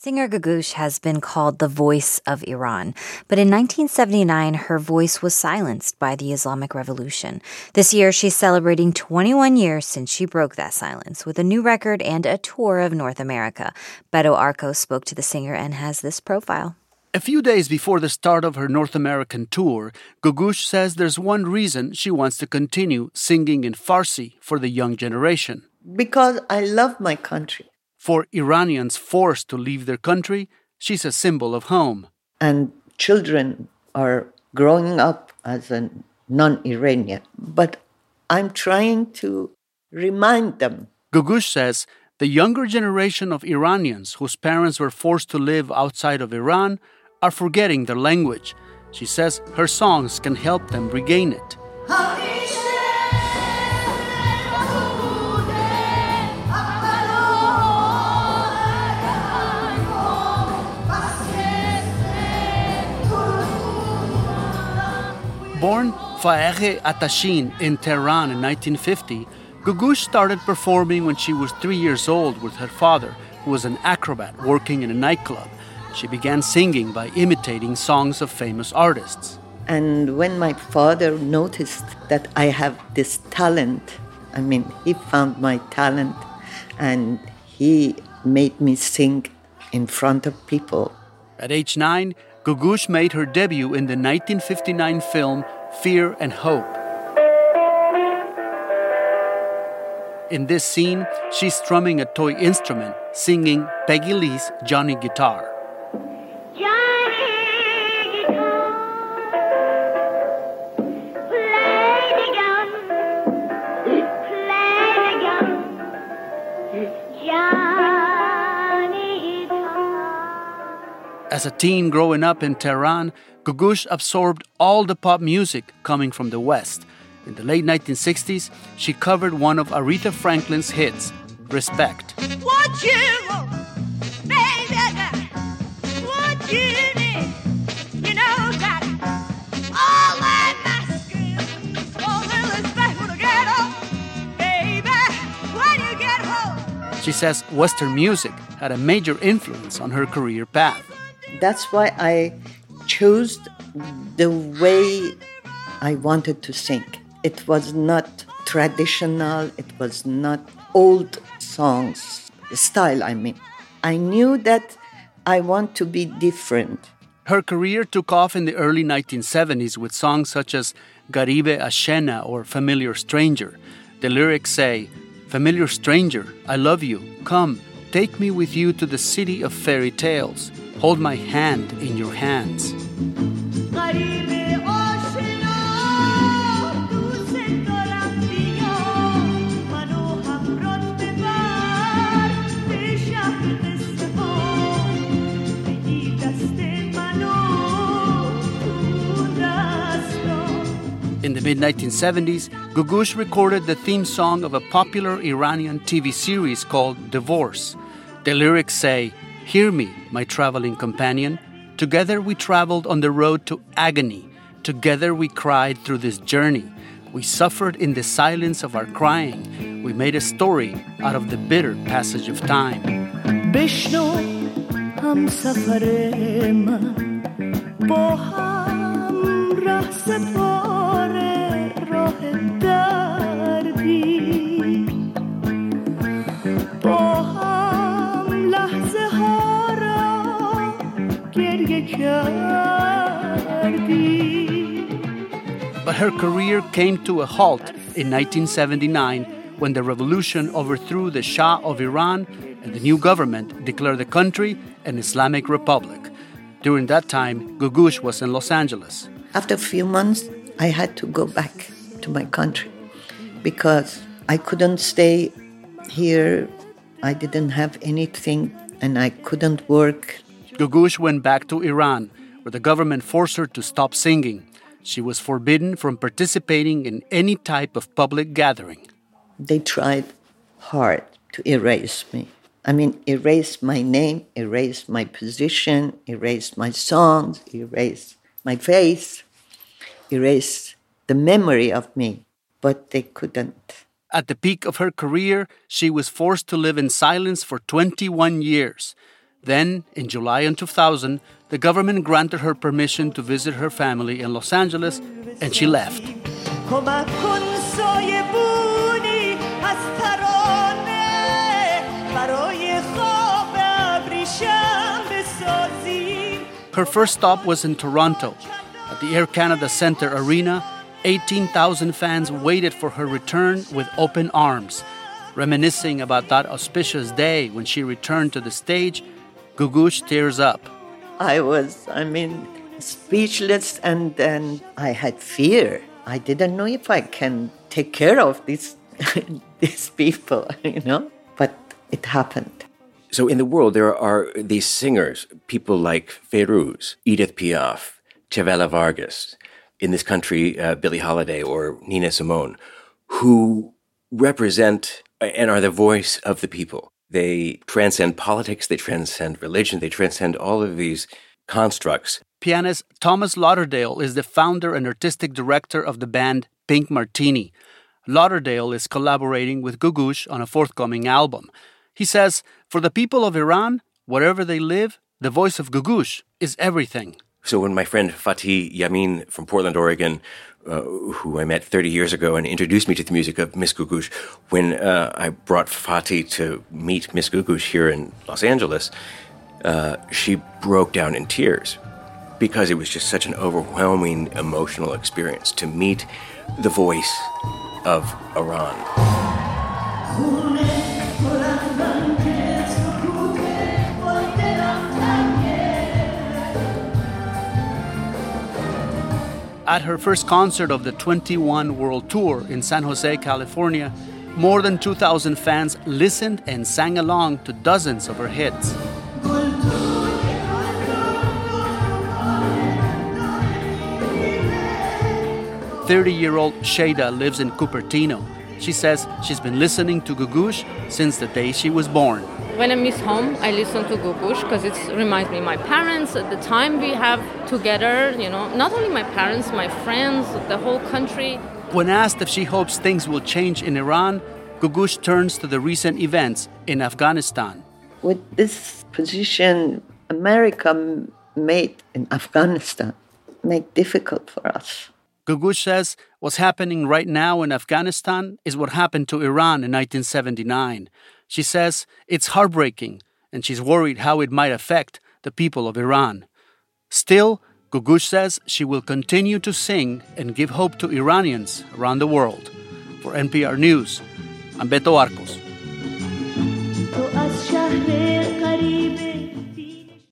Singer Googoosh has been called the voice of Iran, but in 1979, her voice was silenced by the Islamic Revolution. This year, she's celebrating 21 years since she broke that silence with a new record and a tour of North America. Beto Arcos spoke to the singer and has this profile. A few days before the start of her North American tour, Googoosh says there's one reason she wants to continue singing in Farsi for the young generation. Because I love my country. For Iranians forced to leave their country, she's a symbol of home. And children are growing up as a non-Iranian. But I'm trying to remind them. Googoosh says the younger generation of Iranians whose parents were forced to live outside of Iran are forgetting their language. She says her songs can help them regain it. Born Faeghe Atashin in Tehran in 1950, Googoosh started performing when she was 3 years old with her father, who was an acrobat working in a nightclub. She began singing by imitating songs of famous artists. And when my father noticed that I have this talent, he found my talent and he made me sing in front of people. At age 9, Googoosh made her debut in the 1959 film Fear and Hope. In this scene, she's strumming a toy instrument, singing Peggy Lee's Johnny Guitar. As a teen growing up in Tehran, Googoosh absorbed all the pop music coming from the West. In the late 1960s, she covered one of Aretha Franklin's hits, Respect. What you want, baby, what you need, you know that all I'm asking is for a little respect when I get home, baby, when you get home. She says Western music had a major influence on her career path. That's why I chose the way I wanted to sing. It was not traditional, it was not old songs style, I knew that I want to be different. Her career took off in the early 1970s with songs such as Garibe Ashena or Familiar Stranger. The lyrics say, "Familiar stranger, I love you. Come, take me with you to the city of fairy tales. Hold my hand in your hands." In the mid-1970s, Googoosh recorded the theme song of a popular Iranian TV series called Divorce. The lyrics say, "Hear me, my traveling companion. Together we traveled on the road to agony. Together we cried through this journey. We suffered in the silence of our crying. We made a story out of the bitter passage of time." بشنو همسفر من با هم ره سپاره راه دردی با هم لحظه ها را گریه کردی. But her career came to a halt in 1979 when the revolution overthrew the Shah of Iran and the new government declared the country an Islamic republic. During that time, Googoosh was in Los Angeles. After a few months, I had to go back to my country because I couldn't stay here. I didn't have anything and I couldn't work. Googoosh went back to Iran, where the government forced her to stop singing. She was forbidden from participating in any type of public gathering. They tried hard to erase me. Erase my name, erase my position, erase my songs, erase my face, erase the memory of me, but they couldn't. At the peak of her career, she was forced to live in silence for 21 years. Then, in July in 2000, the government granted her permission to visit her family in Los Angeles, and she left. کمک کن سایبونی از ترانه برای خواب ابریشم بسازی. Her first stop was in Toronto. At the Air Canada Centre Arena, 18,000 fans waited for her return with open arms. Reminiscing about that auspicious day when she returned to the stage, Gugush tears up. I was, speechless, and then I had fear. I didn't know if I can take care of these people, but it happened. So in the world, there are these singers, people like Feiruz, Edith Piaf, Chavela Vargas, in this country, Billie Holiday or Nina Simone, who represent and are the voice of the people. They transcend politics, they transcend religion, they transcend all of these constructs. Pianist Thomas Lauderdale is the founder and artistic director of the band Pink Martini. Lauderdale is collaborating with Gugush on a forthcoming album. He says, for the people of Iran, wherever they live, the voice of Gugush is everything. So when my friend Fatih Yamin from Portland, Oregon, who I met 30 years ago and introduced me to the music of Miss Gugush, when I brought Fatih to meet Miss Gugush here in Los Angeles, she broke down in tears because it was just such an overwhelming emotional experience to meet the voice of Iran. At her first concert of the 21 World Tour in San Jose, California, more than 2,000 fans listened and sang along to dozens of her hits. 30-year-old Shada lives in Cupertino. She says she's been listening to Gugush since the day she was born. When I miss home, I listen to Gugush because it reminds me of my parents, the time we have together, not only my parents, my friends, the whole country. When asked if she hopes things will change in Iran, Gugush turns to the recent events in Afghanistan. With this position America made in Afghanistan, make it difficult for us. Gugush says what's happening right now in Afghanistan is what happened to Iran in 1979. She says it's heartbreaking, and she's worried how it might affect the people of Iran. Still, Gugush says she will continue to sing and give hope to Iranians around the world. For NPR News, I'm Beto Arcos.